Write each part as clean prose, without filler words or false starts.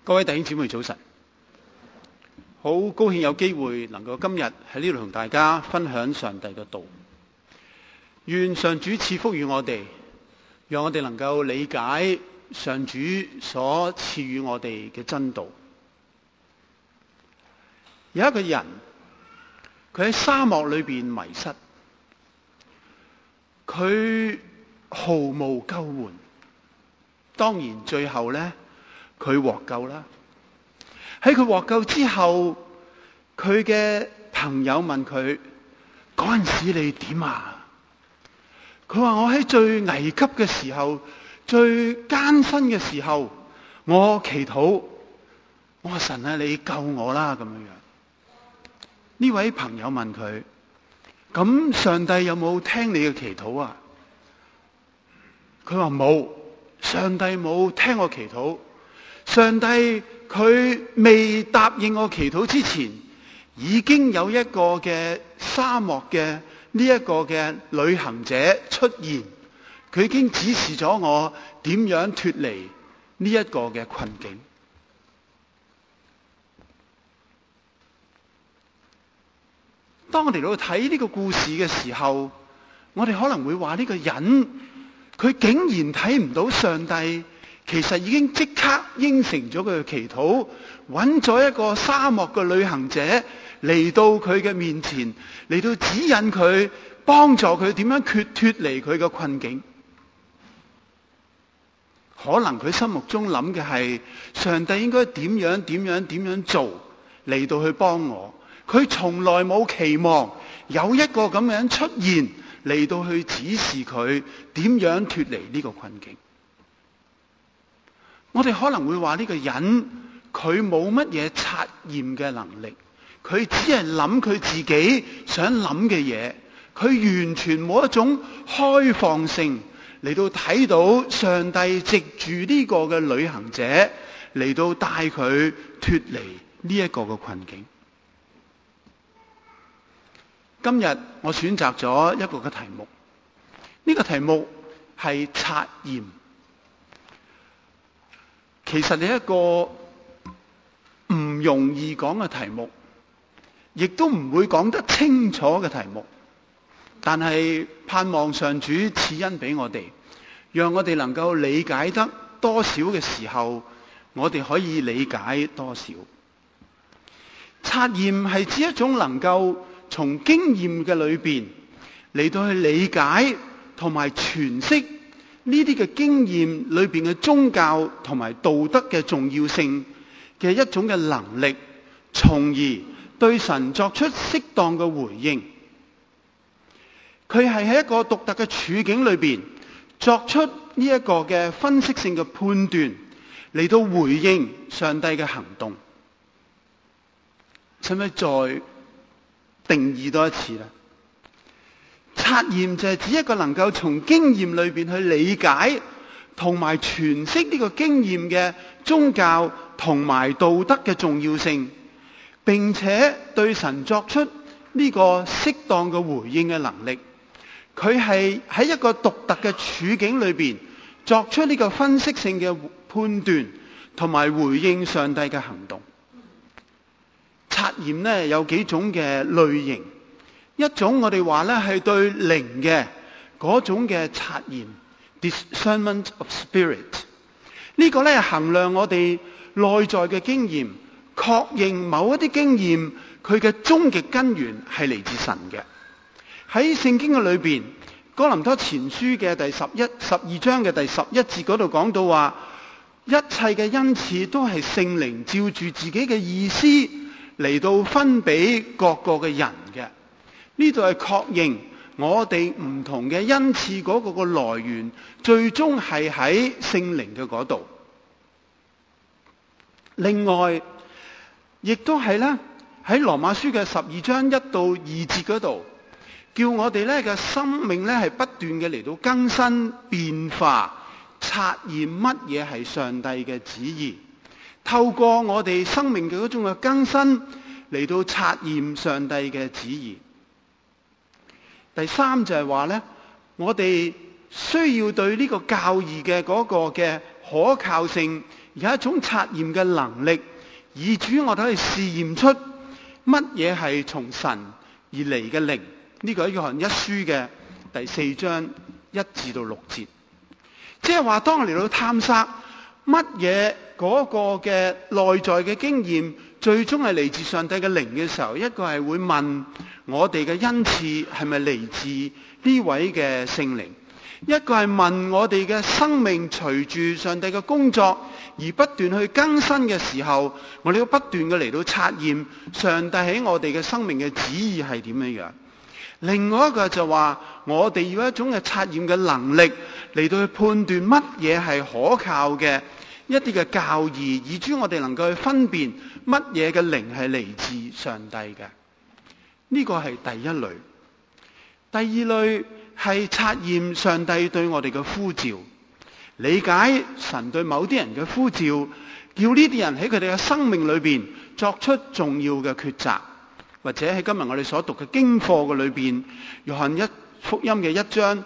各位弟兄姊妹早晨，好高興有機會能夠今日喺呢度同大家分享上帝嘅道。願上主賜福與我哋，讓我哋能夠理解上主所賜予我哋嘅真道。有一個人，佢喺沙漠裏邊迷失，佢毫無救援。當然最後呢，佢獲救啦。喺佢獲救之後，佢嘅朋友問佢：嗰陣時你點啊？佢話：我喺最危急嘅時候，最艱辛嘅時候，我祈禱，我話神啊，你救我啦咁樣樣。呢位朋友問佢：咁上帝有冇聽你嘅祈禱啊？佢話冇，上帝冇聽我祈禱。上帝佢未答應我祈禱之前，已經有一個嘅沙漠嘅呢一個嘅旅行者出現，佢已經指示咗我點樣脫離呢一個嘅困境。當我哋嚟到睇呢個故事嘅時候，我哋可能會話呢個人佢竟然睇唔到上帝其實已經即刻應承咗佢嘅祈禱，揾咗一個沙漠嘅旅行者嚟到佢嘅面前，嚟到指引佢，幫助佢點樣脫離佢嘅困境。可能佢心目中諗嘅係上帝應該點樣做嚟到去幫我。佢從來冇期望有一個咁樣出現嚟到去指示佢點樣脫離呢個困境。我哋可能會話呢個人佢冇乜嘢察驗嘅能力，佢只係諗佢自己想諗嘅嘢，佢完全冇一種開放性嚟到睇到上帝藉住呢個嘅旅行者嚟到帶佢脫離呢一個嘅困境。今日我選擇咗一個嘅題目，呢個題目係察驗。其實係一個唔容易講嘅題目，亦都唔會講得清楚嘅題目，但係盼望上主賜恩俾我哋，讓我哋能夠理解得多少嘅時候，我哋可以理解多少。察驗係指一種能夠從經驗嘅裏邊嚟到去理解同埋詮釋呢啲嘅經驗裏邊嘅宗教同埋道德嘅重要性嘅一種嘅能力，從而對神作出適當嘅回應。佢係喺一個獨特嘅處境裏邊作出呢一個嘅分析性嘅判斷，嚟到回應上帝嘅行動。使唔使再定義多一次咧？察驗就係指一個能夠從經驗裏邊去理解同埋詮釋呢個經驗嘅宗教同埋道德嘅重要性，並且對神作出呢個適當嘅回應嘅能力。佢係喺一個獨特嘅處境裏邊作出呢個分析性嘅判斷同埋回應上帝嘅行動。察驗呢有幾種嘅類型，一種我哋話呢係對靈嘅嗰種嘅察驗 discernment of spirit， 呢個呢係衡量我哋內在嘅經驗，確認某一啲經驗佢嘅終極根源係嚟自神嘅。喺聖經嘅裏邊，哥林多前書嘅第12章嘅第11節嗰度講到話，一切嘅恩賜都係聖靈照住自己嘅意思嚟到分俾各個嘅人嘅。呢度係確認我哋唔同嘅恩賜嗰個嘅來源，最終係喺聖靈嘅嗰度。另外，亦都係咧喺羅馬書嘅12章1到2節嗰度，叫我哋咧嘅生命咧係不斷嘅嚟到更新變化，察驗乜嘢係上帝嘅旨意。透過我哋生命嘅嗰種嘅更新嚟到察驗上帝嘅旨意。第三就係話咧，我哋需要對呢個教義嘅嗰個嘅可靠性有一種察驗嘅能力，以主我哋可以試驗出乜嘢係從神而嚟嘅靈。呢個係約翰一書嘅第4章1至6節。即係話，當我嚟到探索乜嘢嗰個嘅內在嘅經驗，最終係嚟自上帝嘅靈嘅時候，一個係會問我哋嘅恩賜係咪嚟自呢位嘅聖靈，一個係問我哋嘅生命隨住上帝嘅工作而不斷去更新嘅時候，我哋要不斷嘅嚟到察驗上帝喺我哋嘅生命嘅旨意係點樣樣。另外一個就話，我哋要一種嘅察驗嘅能力嚟到去判斷乜嘢係可靠嘅一啲嘅教義，以至我哋能夠去分辨乜嘢嘅靈係嚟自上帝嘅。呢個係第一類。第二類係察驗上帝對我哋嘅呼召，理解神對某啲人嘅呼召，叫呢啲人喺佢哋嘅生命裏邊作出重要嘅抉擇。或者喺今日我哋所讀嘅經課嘅裏邊，約翰福音嘅1章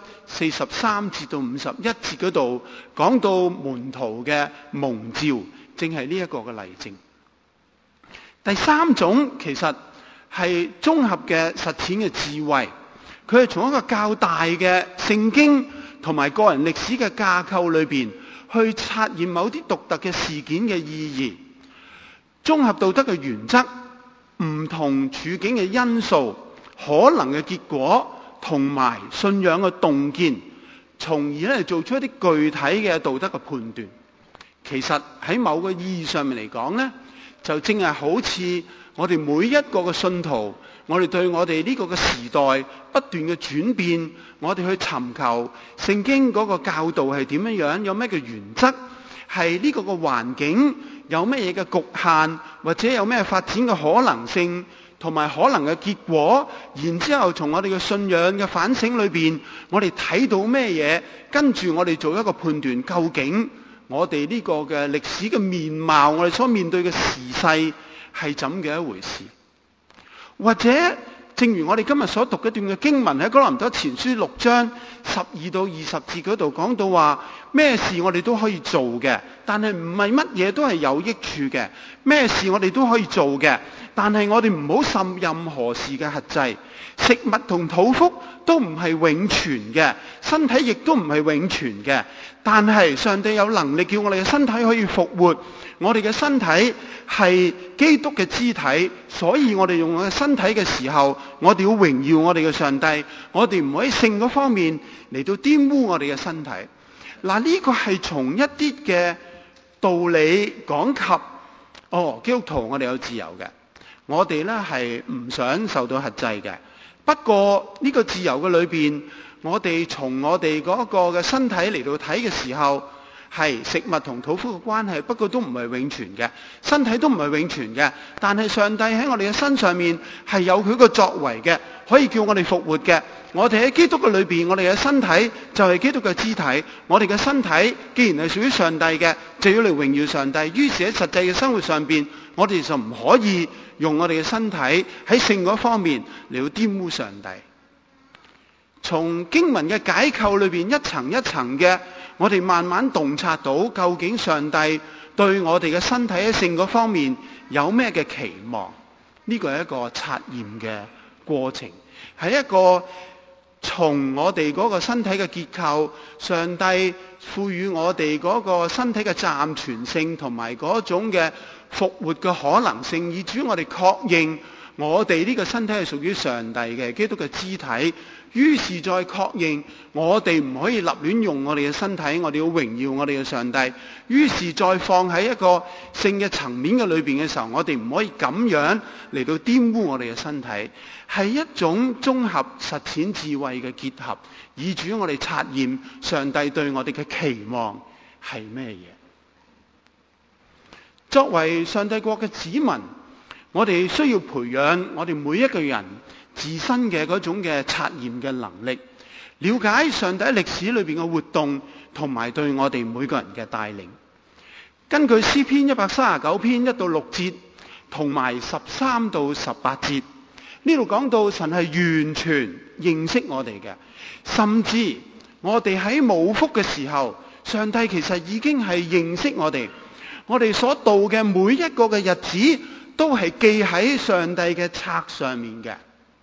43節到51節嗰度講到門徒嘅蒙召，正係呢一個嘅例證。第三種其實係綜合嘅實踐嘅智慧，佢係從一個較大嘅聖經同埋個人歷史嘅架構裏邊去察驗某啲獨特嘅事件嘅意義，綜合道德嘅原則，唔同處境嘅因素，可能嘅結果同埋信仰嘅洞見，從而咧做出一啲具體嘅道德嘅判斷。其實喺某個意義上面嚟講咧，就正係好似我哋每一個嘅信徒，我哋對我哋呢個嘅時代不斷嘅轉變，我哋去尋求聖經嗰個教導係點樣樣，有咩嘅原則，係呢個嘅環境有咩嘢嘅局限，或者有咩發展嘅可能性同埋可能嘅結果，然之後從我哋嘅信仰嘅反省裏邊，我哋睇到咩嘢，跟住我哋做一個判斷，究竟我哋呢個嘅歷史嘅面貌，我哋所面對嘅時勢係怎嘅一回事。或者正如我哋今日所讀一段嘅經文，喺哥林多前書6章12到20節嗰度講到話，咩事我哋都可以做嘅，但係唔係乜嘢都係有益處嘅。咩事我哋都可以做嘅，但係我哋唔好受任何事嘅轄制。食物同肚腹都唔係永存嘅，身體亦都唔係永存嘅。但係上帝有能力叫我哋嘅身體可以復活。我哋嘅身體係基督嘅肢體，所以我哋用我嘅身體嘅時候，我哋要榮耀我哋嘅上帝。我哋唔可以性嗰方面嚟到玷污我哋嘅身體。嗱，呢個係從一啲嘅道理講及，基督徒我哋有自由嘅，我哋咧係唔想受到轄制嘅。不過呢個自由嘅裏邊，我哋從我哋嗰個嘅身體嚟到睇嘅時候，係食物同肚腹嘅關係，不過都唔係永存嘅，身體都唔係永存嘅。但係上帝喺我哋嘅身上面係有佢個作為嘅，可以叫我哋復活嘅。我哋喺基督嘅裏邊，我哋嘅身體就係基督嘅肢體。我哋嘅身體既然係屬於上帝嘅，就要嚟榮耀上帝。於是喺實際嘅生活上邊，我哋就唔可以用我哋嘅身體喺性嗰方面嚟到玷污上帝。從經文嘅解構裏邊一層一層嘅，我哋慢慢洞察到究竟上帝對我哋嘅身體喺性嗰方面有咩嘅期望。呢個係一個察驗嘅過程，係一個從我哋嗰個身體嘅結構，上帝賦予我哋嗰個身體嘅暫存性同埋嗰種嘅復活嘅可能性，以至於我哋確認我哋呢個身體係屬於上帝嘅基督嘅肢體。於是再確認我哋唔可以立亂用我哋嘅身體，我哋要榮耀我哋嘅上帝。於是再放喺一個性嘅層面嘅裏邊嘅時候，我哋唔可以咁樣嚟到玷污我哋嘅身體，係一種綜合實踐智慧嘅結合，以至於我哋察驗上帝對我哋嘅期望係咩嘢。作為上帝國嘅子民，我哋需要培養我哋每一個人自身嘅嗰種嘅察驗嘅能力，了解上帝喺歷史裏邊嘅活動，同埋對我哋每個人嘅帶領。根據詩篇139篇1到6節，同埋13到18節，呢度講到神係完全認識我哋嘅，甚至我哋喺冇福嘅時候，上帝其實已經係認識我哋。 我哋所度嘅每一個嘅日子，都係記喺上帝嘅冊上面嘅。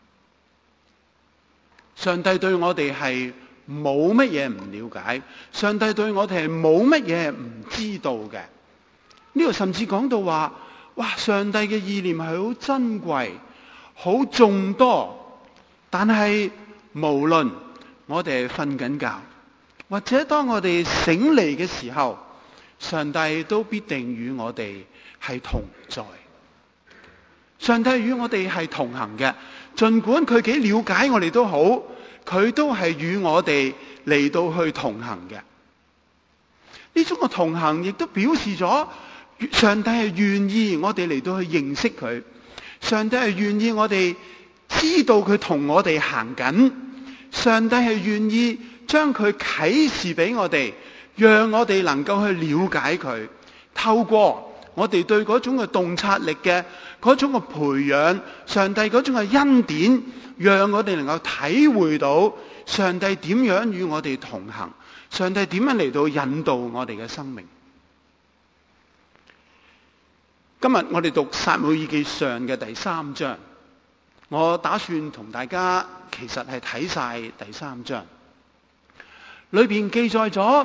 上帝對我哋係冇乜嘢唔了解，上帝對我哋係冇乜嘢唔知道嘅。呢度甚至講到話，哇！上帝嘅意念係好珍貴、好眾多，但係無論我哋係瞓緊覺，或者當我哋醒嚟嘅時候，上帝都必定與我哋係同在。上帝與我哋係同行嘅，儘管佢幾了解我哋都好，佢都係與我哋嚟到去同行嘅。呢種嘅同行亦都表示咗上帝係願意我哋嚟到去認識佢，上帝係願意我哋知道佢同我哋行緊，上帝係願意將佢啟示俾我哋，讓我哋能夠去了解佢，透過我哋對嗰種嘅洞察力嘅嗰種嘅培養，上帝嗰種嘅恩典，讓我哋能夠體會到上帝點樣與我哋同行，上帝點樣嚟到引導我哋嘅生命。今日我哋讀撒母耳記上嘅第3章，我打算同大家其實係睇晒第3章，裏邊記載咗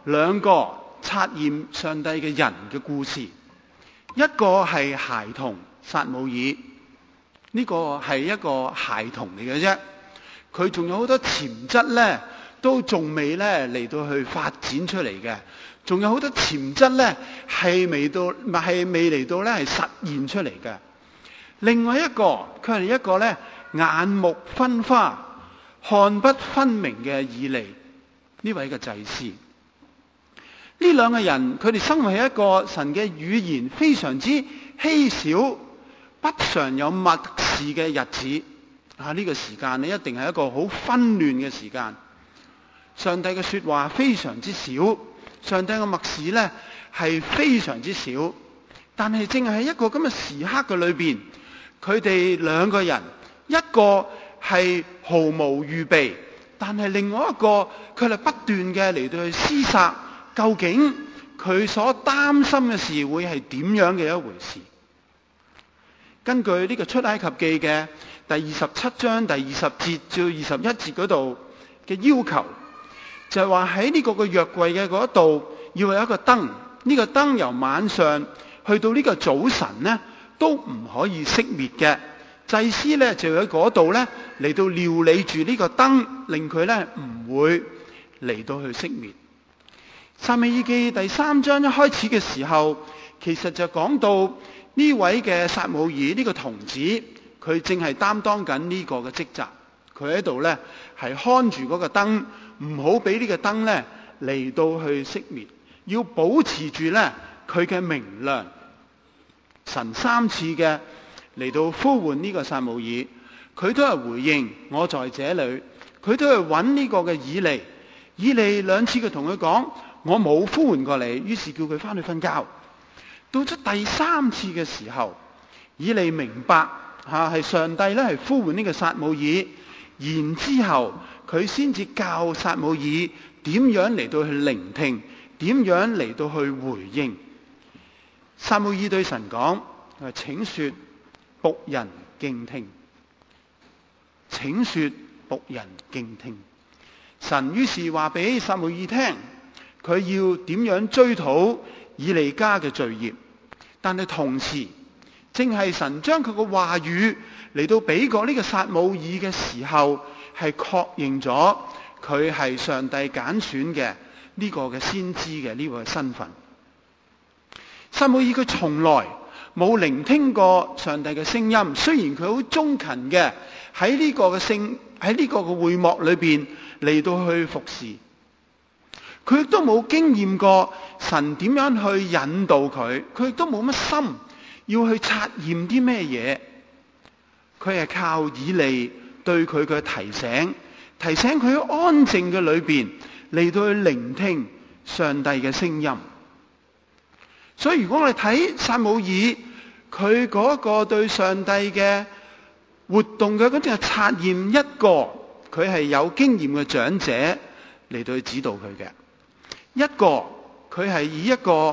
2個察驗上帝嘅人嘅故事。一個係孩童撒母耳，呢個係一個孩童嚟嘅啫，佢仲有好多潛質咧，都仲未咧嚟到去發展出嚟嘅，仲有好多潛質咧係未嚟到咧係實現出嚟嘅。另外一個佢係一個咧眼目昏花、看不分明嘅以利，呢位嘅祭司。呢2個人，佢哋生活喺一個神嘅語言非常之稀少、不常有默示嘅日子。呢個時間咧一定係一個好紛亂嘅時間。上帝嘅說話非常之少，上帝嘅默示咧係非常之少。但係正係喺一個咁嘅時刻嘅裏邊，佢哋2個人，一個係毫無預備，但係另外一個佢係不斷嘅嚟到去思索。究竟佢所擔心嘅事會係點樣嘅一回事？根據呢個出埃及記嘅第27章第20節至21節嗰度嘅要求，就係話喺呢個嘅約櫃嘅嗰度要有一個燈，呢個燈由晚上去到呢個早晨呢都唔可以熄滅嘅。祭司呢就喺嗰度呢嚟到料理住呢個燈，令佢呢唔會嚟到去熄滅。撒母耳記第3章一開始嘅時候，其實就講到呢位嘅撒母耳呢個童子，佢正係擔當緊呢個嘅職責。佢喺度咧係看住嗰個燈，唔好俾呢個燈咧嚟到去熄滅，要保持住咧佢嘅明亮。神3次嘅嚟到呼喚呢個撒母耳，佢都係回應我在這裏，佢都係揾呢個嘅以利。以利2次嘅同佢講，我冇呼喚過你，於是叫佢翻去瞓覺。到咗第3次嘅時候，以利明白係上帝咧係呼喚呢個撒母耳，然之後佢先至教撒母耳點樣嚟到去聆聽，點樣嚟到去回應。撒母耳對神講：請說，僕人敬聽。請說，僕人敬聽。神於是話俾撒母耳聽，佢要點樣追討以利家嘅罪孽，但係同時正係神將佢嘅話語嚟到俾過呢個撒母耳嘅時候，係確認咗佢係上帝揀選嘅呢個嘅先知嘅呢個身份。撒母耳佢從來冇聆聽過上帝嘅聲音，雖然佢好忠勤嘅喺呢個嘅會幕裏邊嚟到去服侍，佢亦都冇經驗過神點樣去引導佢，佢亦都冇乜心要去察驗啲咩嘢。佢係靠以利對佢嘅提醒佢喺安靜嘅裏邊嚟到去聆聽上帝嘅聲音。所以如果我哋睇撒母耳佢嗰個對上帝嘅活動嘅嗰種察驗，一個佢係有經驗嘅長者嚟到去指導佢嘅，一個佢係以一個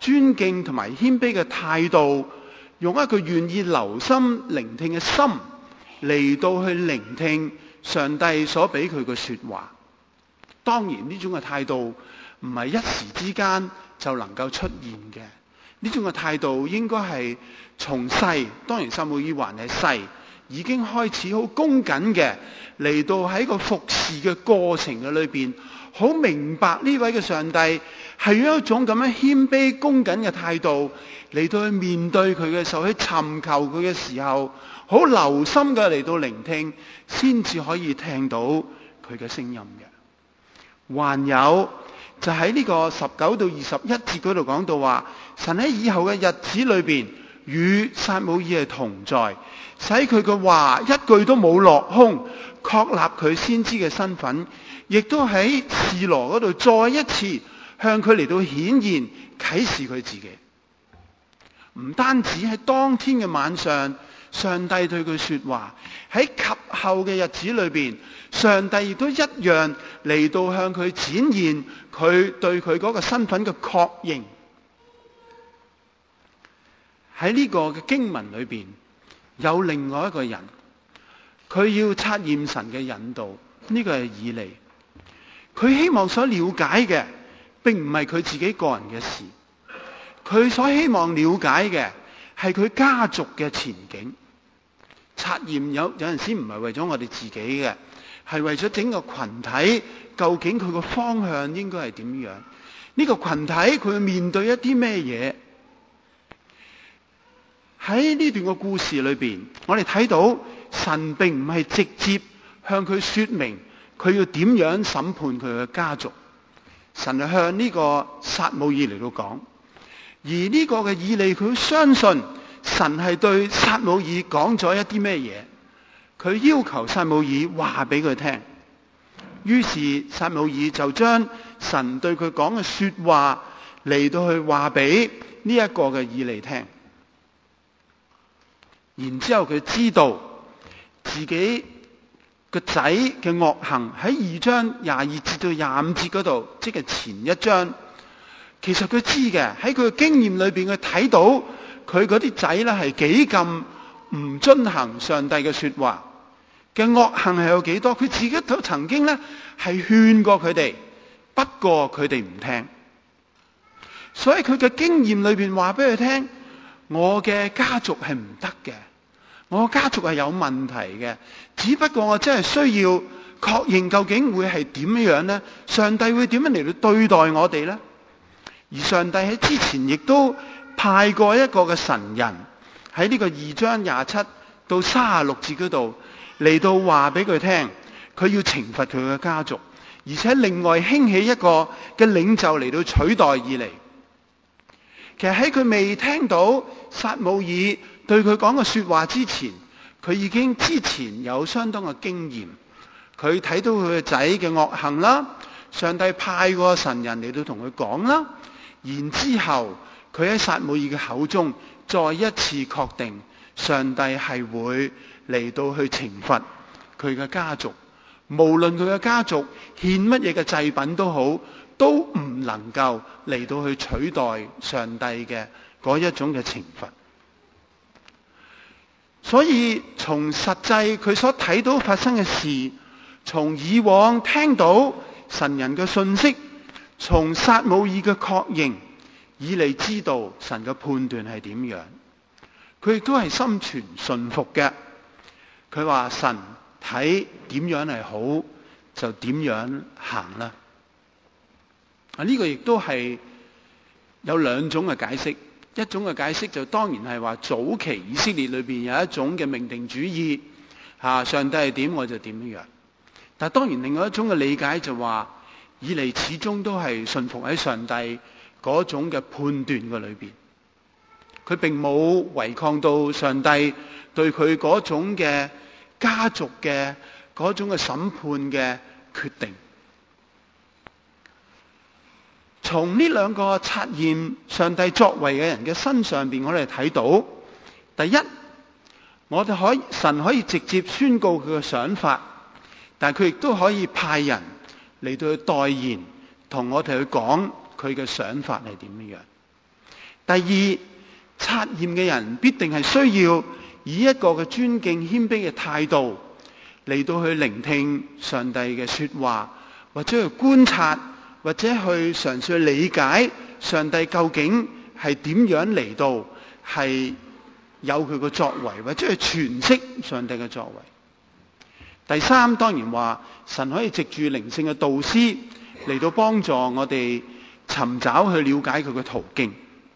尊敬同埋謙卑嘅態度，用一個願意留心聆聽嘅心嚟到去聆聽上帝所俾佢嘅說話。當然呢種嘅態度唔係一時之間就能夠出現嘅，呢種嘅態度應該係從細，當然撒母耳還係細，已經開始好恭謹嘅嚟到喺個服侍嘅過程嘅裏邊，好明白呢位嘅上帝係用一種咁樣謙卑恭謹嘅態度嚟到去面對佢嘅時候，去尋求佢嘅時候，好留心嘅嚟到聆聽，先至可以聽到佢嘅聲音嘅。還有就喺呢個19到21節嗰度講到話，神喺以後嘅日子裏邊與撒母耳係同在，使佢嘅話一句都冇落空，確立佢先知嘅身份，亦都喺示羅嗰度再一次向佢嚟到顯現啟示佢自己。唔單止喺當天嘅晚上，上帝對佢說話，喺及後嘅日子裏邊，上帝亦都一樣嚟到向佢展現佢對佢嗰個身份嘅確認。喺呢個嘅經文裏邊，有另外一個人，佢要察驗神嘅引導，呢個係以利。佢希望所了解嘅並唔係佢自己個人嘅事，佢所希望了解嘅係佢家族嘅前景。察驗有陣時唔係為咗我哋自己嘅，係為咗整個群體，究竟佢個方向應該係點樣？呢個群體佢會面對一啲咩嘢？喺呢段個故事裏邊，我哋睇到神並唔係直接向佢說明佢要點樣審判佢嘅家族，神係向呢個撒母耳嚟到講。而呢個嘅以利佢相信神係對撒母耳講咗一啲咩嘢，佢要求撒母耳話俾佢聽。於是撒母耳就將神對佢講嘅說話嚟到去話俾呢一個嘅以利聽。然之後佢知道自己個仔嘅惡行，喺2章22節到25節嗰度，即係前一章，其實佢知嘅，喺佢嘅經驗裏邊，佢睇到佢嗰啲仔咧係幾咁唔遵行上帝嘅說話嘅惡行係有幾多，佢自己都曾經咧係勸過佢哋，不過佢哋唔聽，所以佢嘅經驗裏邊話俾佢聽，我嘅家族係唔得嘅，我家族係有問題嘅，只不過我真係需要確認究竟會係點樣呢？上帝會點樣嚟到對待我哋呢？而上帝喺之前亦都派過一個嘅神人喺呢個2章27到36節嗰度嚟到話俾佢聽，佢要懲罰佢嘅家族，而且另外興起一個嘅領袖嚟到取代以利。其實喺佢未聽到撒母耳對佢講嘅說話之前，佢已經之前有相當嘅經驗。佢睇到佢個仔嘅惡行啦，上帝派個神人嚟到同佢講啦，然之後佢喺撒母耳嘅口中再一次確定上帝係會嚟到去懲罰佢嘅家族，無論佢嘅家族獻乜嘢嘅祭品都好，都唔能夠嚟到去取代上帝嘅嗰一種嘅懲罰。所以從實際佢所睇到發生嘅事，從以往聽到神人嘅信息，從撒母耳嘅確認，以利知道神嘅判斷係點樣，佢亦都係心存順服嘅。佢話神睇點樣係好，就點樣行啦。呢個亦都係有兩種嘅解釋。一種嘅解釋就當然係話早期以色列裏邊有一種嘅命定主義，上帝係點我就點樣。但係當然另外一種嘅理解就話，以利始終都係順服喺上帝嗰種嘅判斷嘅裏邊，佢並冇違抗到上帝對佢嗰種嘅家族嘅嗰種嘅審判嘅決定。從呢兩個察驗上帝作為嘅人嘅身上邊，我哋睇到，第一，我哋神可以直接宣告佢嘅想法，但係佢亦都可以派人嚟到去代言，同我哋去講佢嘅想法係點樣。 第二，察驗嘅人必定係需要以一個嘅尊敬謙卑嘅態度嚟到去聆聽上帝嘅說話，或者去觀察，或者去嘗試去理解上帝究竟係點樣嚟到係有佢嘅作為，或者去詮釋上帝嘅作為。第三，當然話神可以藉住靈性嘅導師嚟到幫助我哋尋找去了解佢嘅途徑。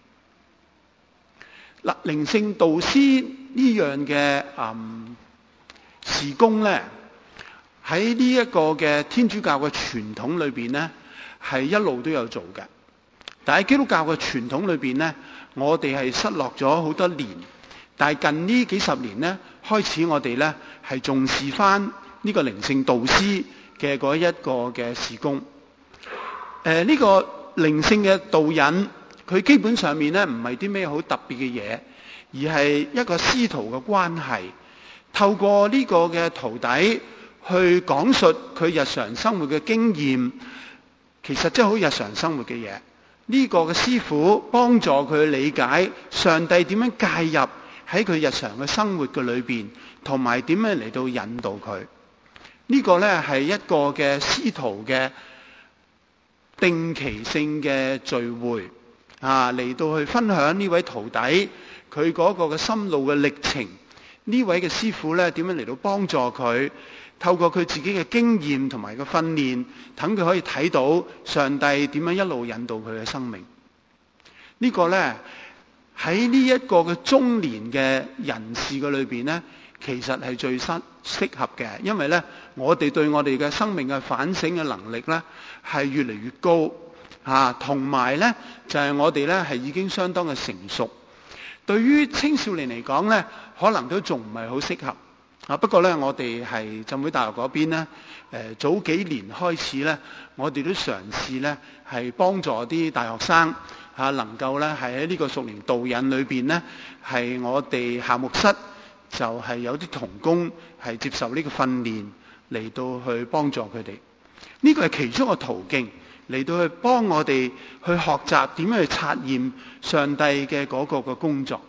嗱，靈性導師呢樣嘅事工咧，喺呢一個嘅天主教嘅傳統裏邊咧，係一路都有做嘅。但喺基督教嘅傳統裏邊咧，我哋係失落咗好多年。但係近呢幾十年咧，開始我哋咧係重視翻呢個靈性導師嘅嗰一個嘅事工。呢個靈性嘅導引，佢基本上面咧唔係啲咩好特別嘅嘢，而係一個師徒嘅關係。透過呢個嘅徒弟去講述佢日常生活嘅經驗，其實真係好日常生活嘅嘢。呢個嘅師傅幫助佢理解上帝點樣介入喺佢日常嘅生活嘅裏邊，同埋點樣嚟到引導佢。呢個咧係一個嘅師徒嘅定期性嘅聚會嚟到去分享呢位徒弟佢嗰個嘅心路嘅歷程。呢位嘅師傅咧點樣嚟到幫助佢，透過佢自己嘅經驗同埋個訓練，等佢可以睇到上帝點樣一路引導佢嘅生命。呢個咧喺呢一個嘅中年嘅人士嘅裏邊咧，其實係最適合嘅，因為咧我哋對我哋嘅生命嘅反省嘅能力咧係越嚟越高同埋咧就係我哋咧係已經相當嘅成熟。對於青少年嚟講咧，可能都仲唔係好適合不過咧，我哋係浸會大學嗰邊咧，早幾年開始咧，我哋都嘗試咧係幫助啲大學生能夠咧係喺呢個屬靈導引裏邊咧，係我哋校牧室就係有啲同工係接受呢個訓練嚟到去幫助佢哋。呢個係其中一個途徑嚟到去幫我哋去學習點樣去察驗上帝嘅嗰個嘅工作。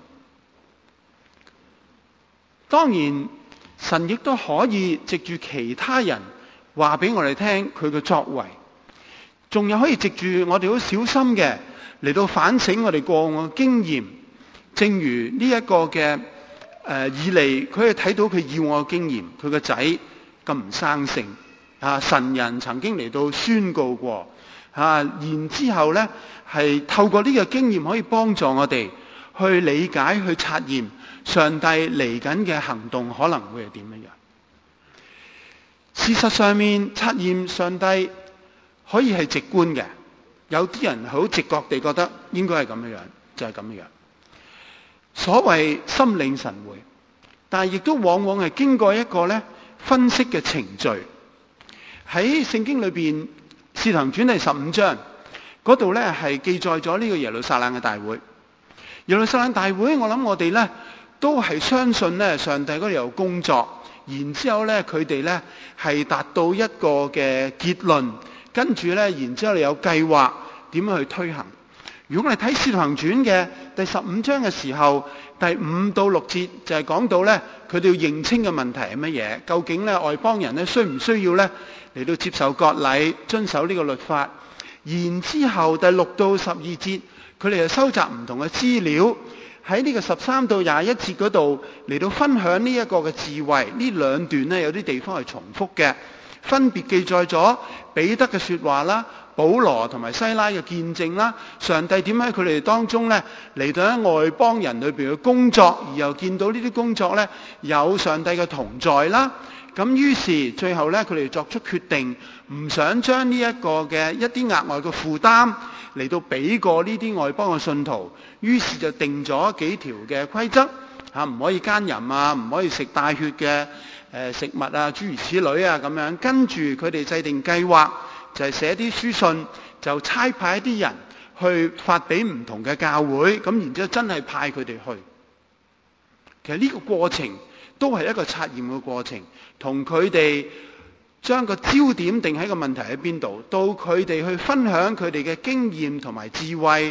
當然神亦都可以藉住其他人話俾我哋聽佢嘅作為，仲有可以藉住我哋好小心嘅嚟到反省我哋過往嘅經驗。正如呢一個嘅以利，佢係睇到佢以往嘅經驗，佢個仔咁唔生性神人曾經嚟到宣告過然之後咧係透過呢個經驗可以幫助我哋去理解、去察驗上帝嚟緊嘅行動可能會係點樣樣。事實上面察驗上帝可以係直觀嘅，有啲人好直覺地覺得應該係咁樣樣，就係咁樣樣。所謂心領神會，但係亦都往往係經過一個咧分析嘅程序。喺聖經裏邊《使徒行傳》第15章嗰度咧係記載咗呢個耶路撒冷嘅大會。耶路撒冷大會，我諗我哋咧都係相信咧上帝嗰度有工作，然之後咧佢哋咧係達到一個嘅結論，跟住咧然之後你有計劃點樣去推行。如果我哋睇《使徒行傳》嘅第15章嘅時候，第5到6節就係講到咧佢哋要認清嘅問題係乜嘢，究竟咧外邦人咧需唔需要咧嚟到接受割禮，遵守呢個律法。然之後第6到12節，佢哋就收集唔同嘅資料，喺呢個13到21節嗰度嚟到分享呢一個嘅智慧。呢兩段呢，有啲地方係重複嘅，分別記載咗彼得嘅說話啦、保羅同埋西拉嘅見證啦，上帝點喺佢哋當中呢嚟到喺外邦人裏邊嘅工作，而又見到呢啲工作呢有上帝嘅同在啦。咁於是最後咧，佢哋作出決定，唔想將呢一個嘅一啲額外嘅負擔嚟到俾過呢啲外邦嘅信徒，於是就定咗幾條嘅規則唔可以奸淫唔可以食帶血嘅食物諸如此類咁樣。跟住佢哋制定計劃，就係寫啲書信，就差派一啲人去發俾唔同嘅教會，咁然之後真係派佢哋去。其實呢個過程都係一個察驗嘅過程，同佢哋將個焦點定喺個問題喺邊度，到佢哋去分享佢哋嘅經驗同埋智慧，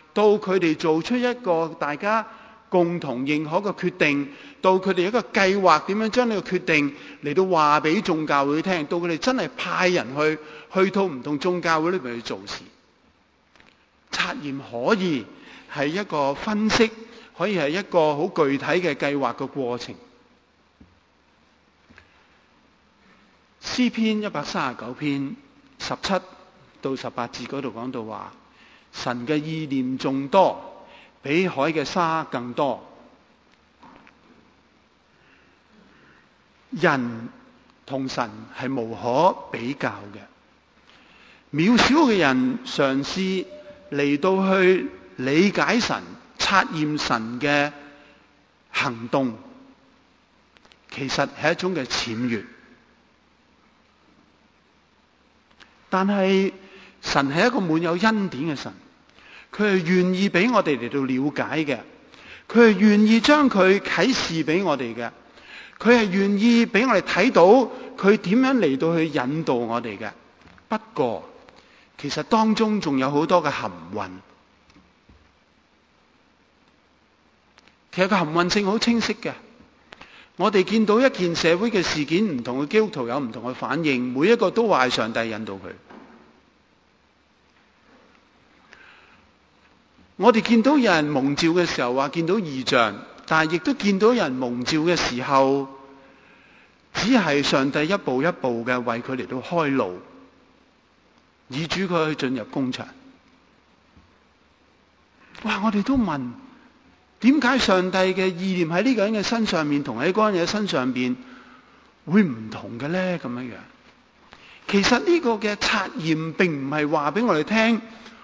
到佢哋做出一個大家共同認可嘅決定，到佢哋一個計劃點樣將呢個決定嚟到話俾眾教會聽，到佢哋真係派人去到唔同眾教會裏邊去做事。察驗可以係一個分析，可以係一個好具體嘅計劃嘅過程。詩篇139篇17到18節嗰度講到話，神嘅意念眾多，比海嘅沙更多。人同神係無可比較嘅。渺小嘅人嘗試嚟到去理解神、察驗神嘅行動，其實係一種嘅僭越。但係神係一個滿有恩典嘅神，佢係願意俾我哋嚟到了解嘅，佢係願意將佢啟示俾我哋嘅，佢係願意俾我哋睇到佢點樣嚟到去引導我哋嘅。不過其實當中仲有好多嘅含混，其實個含混性好清晰嘅。我哋見到一件社會嘅事件，唔同嘅基督徒有唔同嘅反應，每一個都話係上帝引導佢。我哋見到有人蒙召嘅時候話見到異象，但係亦都見到有人蒙召嘅時候，只係上帝一步一步嘅為佢嚟到開路，以主佢去進入工場。哇！我哋都問，點解上帝嘅意念喺呢個人嘅身上面同喺嗰個人嘅身上邊會唔同嘅咧？咁樣樣，其實呢個嘅察驗並唔係話俾我哋聽，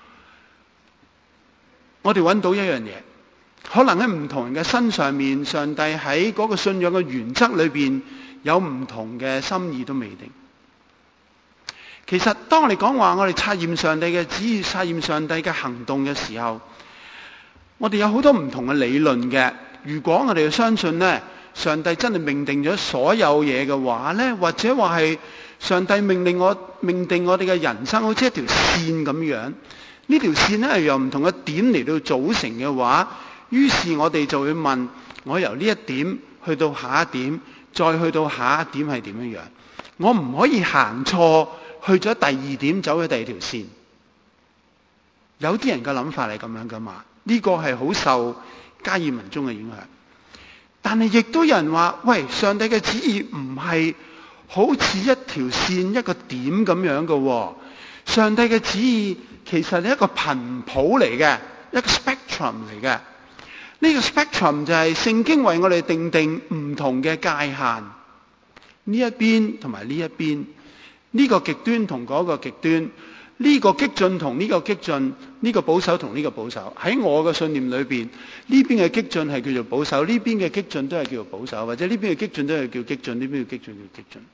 我哋揾到一樣嘢，可能喺唔同人嘅身上面，上帝喺嗰個信仰嘅原則裏邊有唔同嘅心意都未定。其實當我哋講話我哋察驗上帝嘅旨意、察驗上帝嘅行動嘅時候，我哋有好多唔同嘅理論嘅。如果我哋相信咧，上帝真係命定咗所有嘢嘅話咧，或者話係上帝命定我哋嘅人生好似一條線咁樣，呢條線咧係由唔同嘅點嚟到組成嘅話，於是我哋就會問：我由呢一點去到下一點，再去到下一點係點樣樣？我唔可以行錯，去咗第二點，走咗第二條線。有啲人嘅諗法係咁樣噶嘛？呢個係好受加爾文宗嘅影響。但係亦都有人話：喂，上帝嘅旨意唔係好似一條線一個點咁樣嘅喎。上帝嘅旨意其實係一個頻譜嚟嘅，一個 spectrum 嚟嘅。呢個 spectrum 就係聖經為我哋定唔同嘅界限，呢一邊同埋呢一邊，呢個極端同嗰個極端，呢個激進同呢個激進，呢個保守同呢個保守。喺我嘅信念裏邊，呢邊嘅激進係叫做保守，呢邊嘅激進都係叫做保守，或者呢邊嘅激進都係叫激進，呢邊嘅激進叫激進。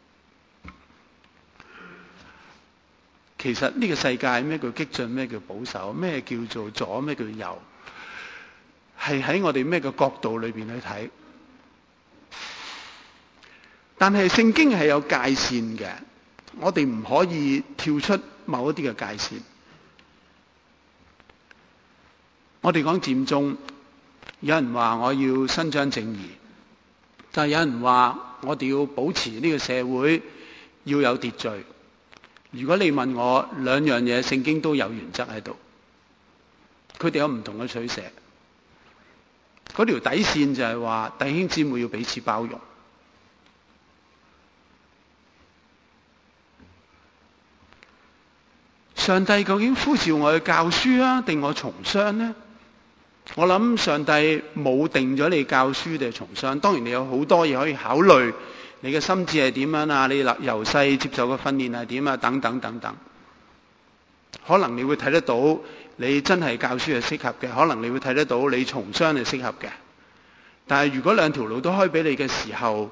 其實呢個世界咩叫激進，咩叫保守，咩叫做左，咩叫右，係喺我哋咩嘅角度裏邊去睇。但係聖經係有界線嘅，我哋唔可以跳出某一啲嘅界線。我哋講佔中，有人話我要伸張正義，但係有人話我哋要保持呢個社會要有秩序。如果你問我，兩樣嘢聖經都有原則喺度，佢哋有唔同嘅取捨。嗰條底線就係話弟兄姊妹要彼此包容。上帝究竟呼召我去教書啊，定我從商呢？我諗上帝冇定咗你教書定係從商。當然你有好多嘢可以考慮，你嘅心智係點樣啊？你由細接受嘅訓練係點啊？等等等等。可能你會睇得到你真係教書係適合嘅，可能你會睇得到你從商係適合嘅。但係如果兩條路都開俾你嘅時候，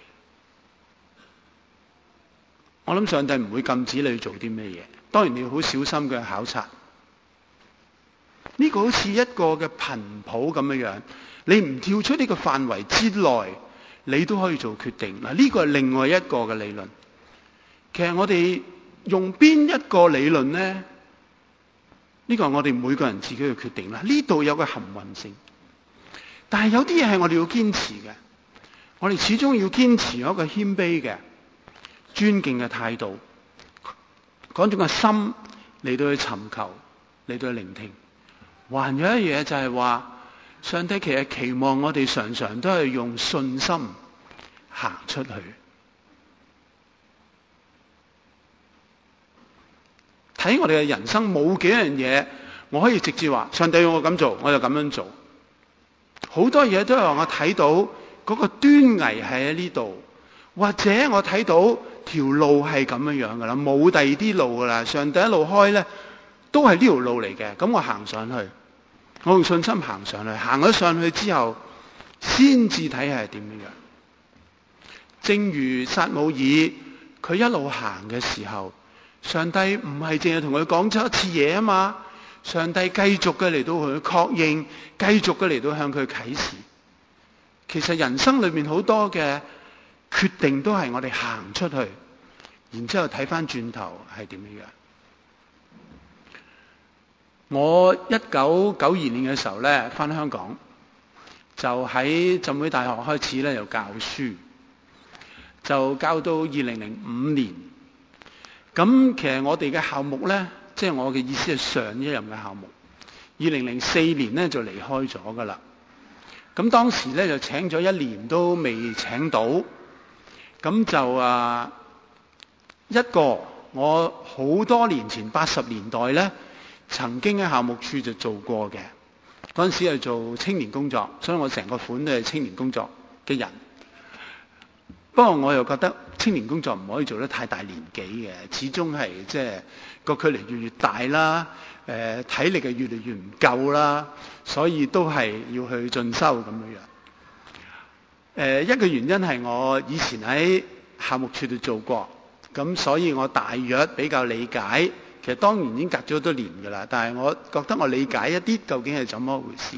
我諗上帝唔會禁止你去做啲咩嘢。當然你要好小心嘅考察。呢個好似一個嘅頻譜咁樣樣，你唔跳出呢個範圍之內，你都可以做決定。嗱，呢個係另外一個嘅理論。其實我哋用邊一個理論呢？ 呢個係我哋每個人自己嘅決定啦。呢度有個含混性，但係有啲嘢係我哋要堅持嘅。我哋始終要堅持一個謙卑嘅、尊敬嘅態度，嗰種嘅心嚟到去尋求，嚟到去聆聽。還有一樣嘢就係話，上帝其實期望我哋常常都係用信心行出去。睇我哋嘅人生冇幾樣嘢，我可以直接話上帝要我咁做，我就咁樣做。好多嘢都係我睇到嗰個端倪係喺呢度，或者我睇到條路係咁樣樣噶啦，冇第二啲路噶啦。上帝一路開咧，都係呢條路嚟嘅。咁我行上去，我用信心行上去，行咗上去之後，先至睇係點樣。正如撒母耳佢一路行嘅時候，上帝唔係淨係同佢講咗一次嘢啊嘛，上帝繼續嘅嚟到同佢確認，繼續嘅嚟到向佢啟示。其實人生裏面好多嘅決定都係我哋行出去，然之後睇翻轉頭係點樣。我1992年嘅時候咧，翻香港就喺浸會大學開始咧，又教書，就教到2005年。咁其實我哋嘅校目咧，即係我嘅意思係上一任嘅校目，2004年咧就離開咗噶啦。咁當時咧就請咗1年都未請到，咁就一個我好多年前80年代咧曾經喺校務處就做過嘅，嗰陣時係做青年工作，所以我成個款都係青年工作嘅人。不過我又覺得青年工作唔可以做得太大年紀嘅，始終係即係個距離越大啦，體力係越嚟越唔夠啦，所以都係要去進修咁樣。一個原因係我以前喺校務處度做過，咁所以我大約比較理解。其實當然已經隔咗好多年㗎啦，但係我覺得我理解一啲究竟係怎麼回事。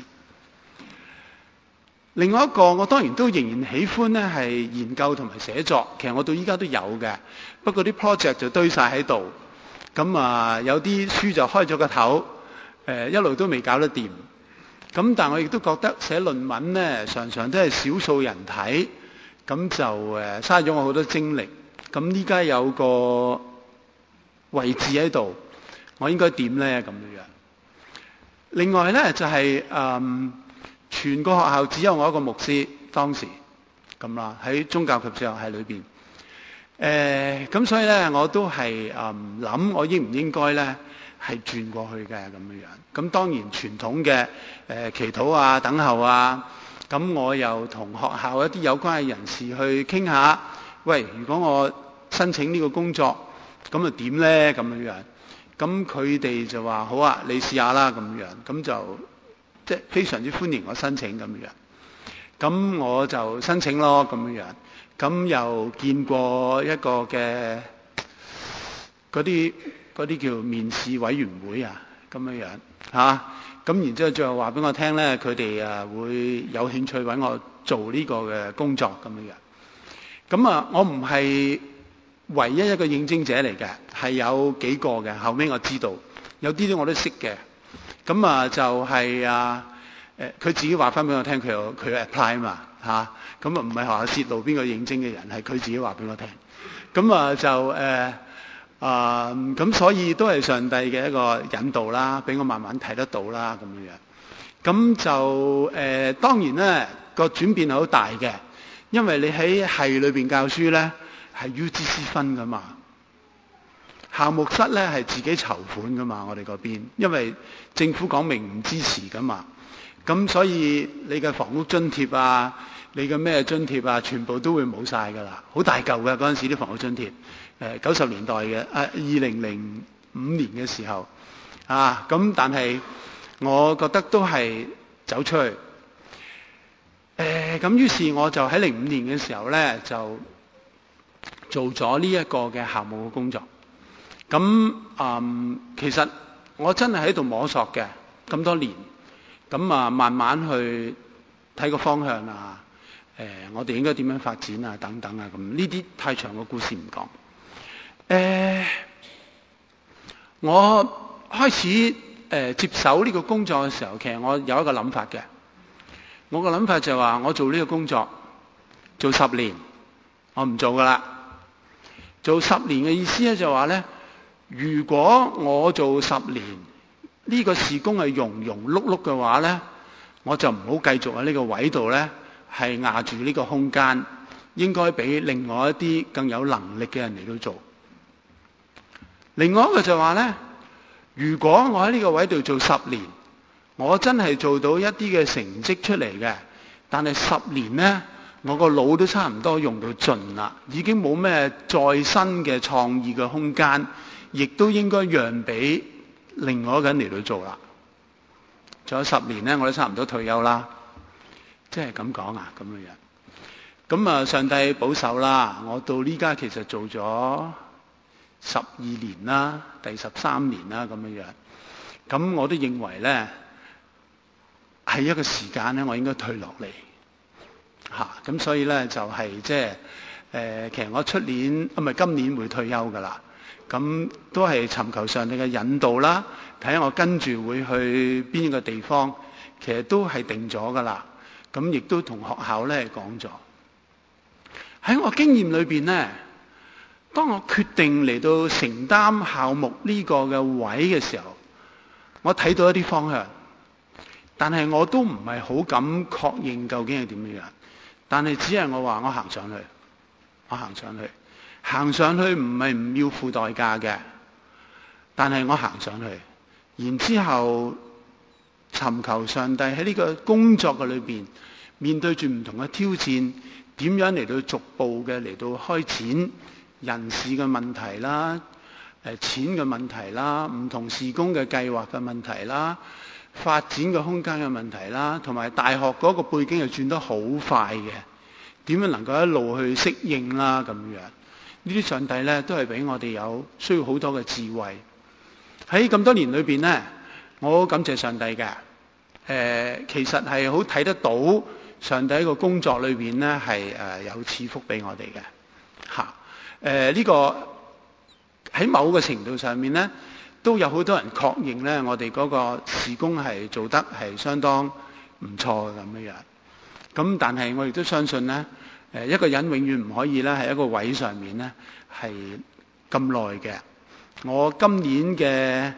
另外一個我當然都仍然喜歡咧係研究同埋寫作，其實我到依家都有嘅，不過啲 project 就堆晒喺度，咁有啲書就開咗個頭，一路都未搞得掂。咁但係我亦都覺得寫論文咧常常都係少數人睇，咁就嘥咗我好多精力。咁依家有個位置喺度，我應該點咧咁樣。另外咧就係全個學校只有我一個牧師，當時咁啦，喺宗教及社學系裏邊。咁所以咧我都係諗我應唔應該咧係轉過去嘅咁樣。咁當然傳統嘅祈禱啊、等候啊，咁我又同學校一啲有關嘅人士去傾下，喂，如果我申請呢個工作，咁啊點咧咁樣。咁佢哋就話好啊，你試下啦咁樣。咁就即係非常之歡迎我申請咁樣。咁我就申請咯咁樣。咁又見過一個嘅嗰啲叫面試委員會啊咁樣嚇。咁然之後最後話俾我聽咧，佢哋會有興趣揾我做呢個嘅工作咁樣。咁我唔係唯一一個應徵者嚟嘅，係有幾個嘅。後尾我知道有啲我都識嘅。咁就係佢自己話翻俾我聽，佢有 apply 嘛嚇。咁唔係學校泄露邊個應徵嘅人，係佢自己話俾我聽。咁咁所以都係上帝嘅一個引導啦，俾我慢慢睇得到啦咁樣。咁就當然咧個轉變係好大嘅，因為你喺系裏邊教書咧係 UGC 分噶嘛，校務室咧係自己籌款噶嘛，我哋嗰邊，因為政府講明唔支持噶嘛，咁所以你嘅房屋津貼啊，你嘅咩津貼啊，全部都會冇晒噶啦，好大嚿嘅嗰陣時啲房屋津貼，90年代嘅2005年嘅時候咁但係我覺得都係走出去。咁於是我就喺05年嘅時候咧就做咗呢一個嘅校務嘅工作。咁其實我真係喺度摸索嘅咁多年，咁慢慢去睇個方向啊，我哋應該點樣發展啊等等啊咁，呢啲太長嘅故事唔講。我開始接手呢個工作嘅時候，其實我有一個諗法嘅。我個諗法就係話，我做呢個工作做10年，我唔做噶啦。做10年嘅意思咧就話咧，如果我做10年呢個事工係庸庸碌碌嘅話咧，我就唔好繼續喺呢個位度咧係壓住呢個空間，應該俾另外一啲更有能力嘅人嚟到做。另外一個就話咧，如果我喺呢個位度做10年，我真係做到一啲嘅成績出嚟嘅，但係10年呢，我個腦都差唔多用到盡啦，已經冇咩再新嘅創意嘅空間，亦都應該讓俾另外一個人嚟到做啦。仲有10年呢，我都差唔多退休啦，即係咁講啊，咁樣。咁啊，上帝保守啦，我到呢家其實做咗12年啦，第13年啦，咁樣。咁我都認為呢，係一個時間咧，我應該退落嚟嚇。咁所以咧就係即係其實我出年唔係今年會退休噶啦。咁都係尋求上帝嘅引導啦，睇下我跟住會去邊個地方，其實都係定咗噶啦。咁亦都同學校咧講咗。喺我經驗裏邊咧，當我決定嚟到承擔校牧呢個嘅位嘅時候，我睇到一啲方向。但係我都唔係好敢確認究竟係點樣，但係只係我話我行上去，行上去唔係唔要付代價嘅，但係我行上去，然之後尋求上帝喺呢個工作嘅裏邊，面對住唔同嘅挑戰，點樣嚟到逐步嘅嚟到開展人事嘅問題啦，錢嘅問題啦，唔同事工嘅計劃嘅問題啦。發展嘅空間嘅問題啦，同埋大學嗰個背景又轉得好快嘅，點樣能夠一路去適應啦咁樣？呢啲上帝咧都係俾我哋有需要好多嘅智慧。喺咁多年裏邊咧，我好感謝上帝嘅。其實係好睇得到上帝喺個工作裏邊咧係有賜福俾我哋嘅嚇。呢個喺某個程度上面咧，都有好多人確認咧，我哋嗰個事工係做得係相當唔錯嘅咁樣。咁但係我亦都相信咧，一個人永遠唔可以咧喺一個位上面咧係咁耐嘅。我今年嘅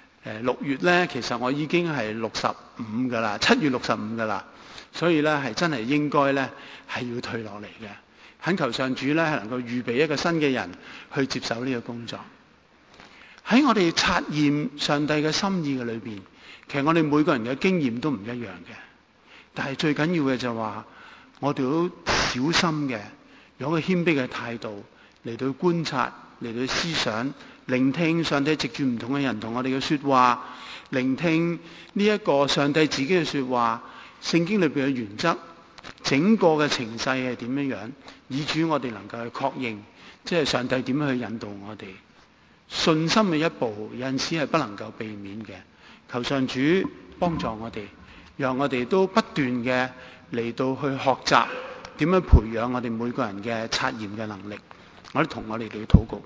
6月咧，其實我已經係65噶啦，7月65噶啦，所以咧係真係應該咧係要退落嚟嘅。懇求上主咧係能夠預備一個新嘅人去接手呢個工作。喺我哋察驗上帝嘅心意嘅裏邊，其實我哋每個人嘅經驗都唔一樣嘅。但係最緊要嘅就係話，我哋都小心嘅，用一個謙卑嘅態度嚟到觀察，嚟到思想，聆聽上帝藉住唔同嘅人同我哋嘅說話，聆聽呢一個上帝自己嘅說話，聖經裏邊嘅原則，整個嘅情勢係點樣樣，以主我哋能夠去確認，即係上帝點樣去引導我哋。信心嘅一步，有陣時係不能夠避免嘅。求上主幫助我哋，讓我哋都不斷嘅嚟到去學習點樣培養我哋每個人嘅察驗嘅能力。我哋同我哋嚟禱告。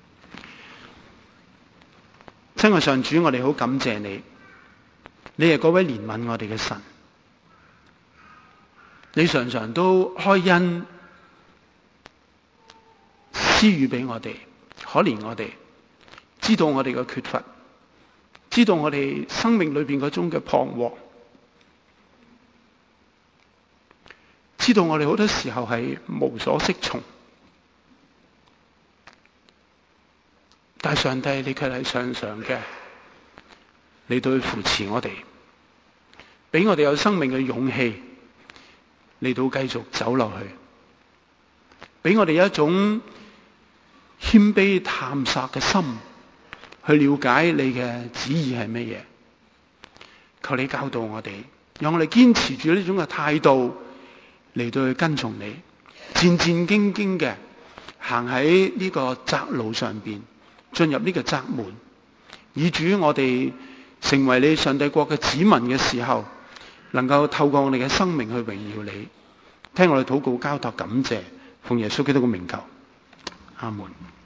親愛上主，我哋好感謝你，你係嗰位憐憫我哋嘅神，你常常都開恩施予俾我哋，可憐我哋。知道我哋嘅缺乏，知道我哋生命裏邊嗰種嘅彷徨，知道我哋好多時候係無所適從，但係上帝你卻係常常嘅嚟到去扶持我哋，俾我哋有生命嘅勇氣嚟到繼續走落去，俾我哋有一種謙卑探索嘅心。去了解你嘅旨意係乜嘢？求你教導我哋，讓我哋堅持住呢種嘅態度嚟到去跟從你，戰戰兢兢嘅行喺呢個窄路上邊，進入呢個窄門，以主我哋成為你上帝國嘅子民嘅時候，能夠透過我哋嘅生命去榮耀你。聽我哋禱告交託感謝，奉耶穌基督嘅名求，阿門。